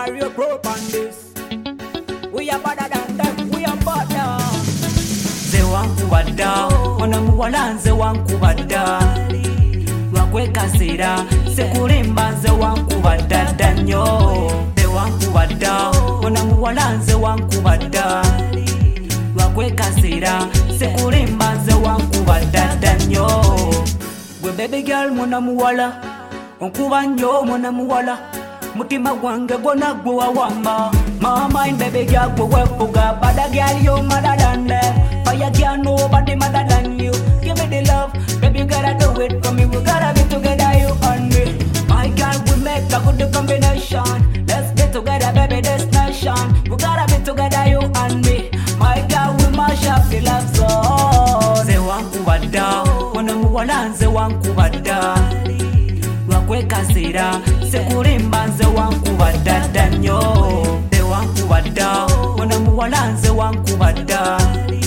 Mario Pro on this. We are better than them, we are better. Ze wangu wada, wanamuwala nze wangu wada. Wakweka sira, sekurimba nze wangu wada danyo. Ze wangu wada, wanamuwala nze wangu wada. Wakweka sira, sekurimba nze wangu wada danyo. We baby girl mwanamuwala, onkuba nyo mwanamuwala. Mutima gwange gwona gwe wawamba. My mind baby girl gwe wefuga. Bada girl you madder than them. Fire girl nobody madder than you. Give me the love, baby you gotta do it for me. We gotta be together you and me. My girl we make a good combination. Let's be together baby this nation. We gotta be together you and me. My girl we mash up the love song. Ze wangu wada, wanamuwala nze wangu wada. Wakweka sira, sekurimba nze wangu wada danyo. Ze wangu wada, wanamuwala nze wangu wada.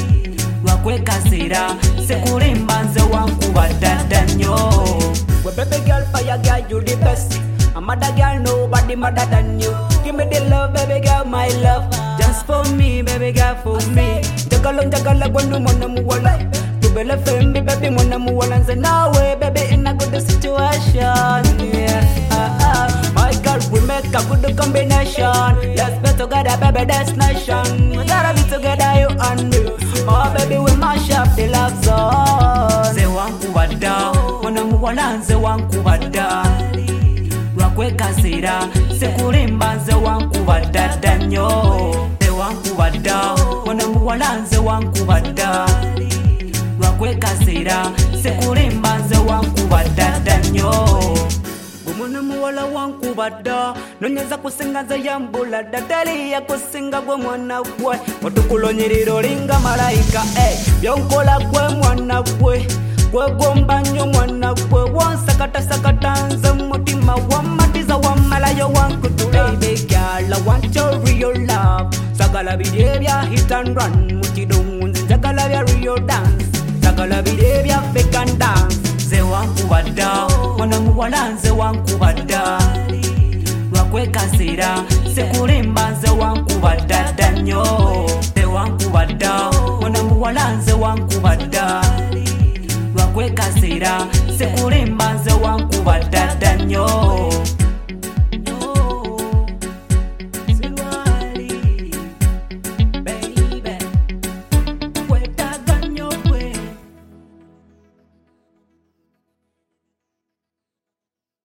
Wakweka sira, sekurimba nze wangu wada danyo. We baby girl, fire girl, you the best. A mother girl, nobody mother than you. Give me the love, baby girl, my love. Just for me, baby girl, for me. Jagala gwanu mwanamuwala. Tubele fembi, baby mwanamuwala nze nawe, baby in a good situation. Yeah. My girl, we make a good combination. Let's be together, baby, this nation. We gotta be together, you and me. Oh, baby, we mash up the love zone. Ze wangu wada, wanamuwala nze wangu wada. Wakweka sira, sekurimba nze wangu wada danyo. Ze wangu wada, wanamuwala nze wangu wada. Wakweka sira, sekurimba nze wangu wada danyo. Gumuna muwala wangu wada, nonyeza kusinga nze yambula. Dadali ya kusinga gwe mwana gwe. Watukulonyiriro linga malaika, byonkola gwe mwana gwe. Gwe gomba nyo mwana gwe. Wansakata sakata nze mutima wamatiza wamalayo wankutula. Baby girl, I want your real love. Sagala bidebya hit and run. Mukidungu nze njagala bya real dance. Sagala bidebya fake and dance. Ze wangu wada, wanamuwala nze wangu wada. Wakweka sira, sekurimba nze wangu wada danyo. Ze wangu wada, wanamuwala nze wangu wada. Wakweka sira, sekurimba nze wangu wada danyo.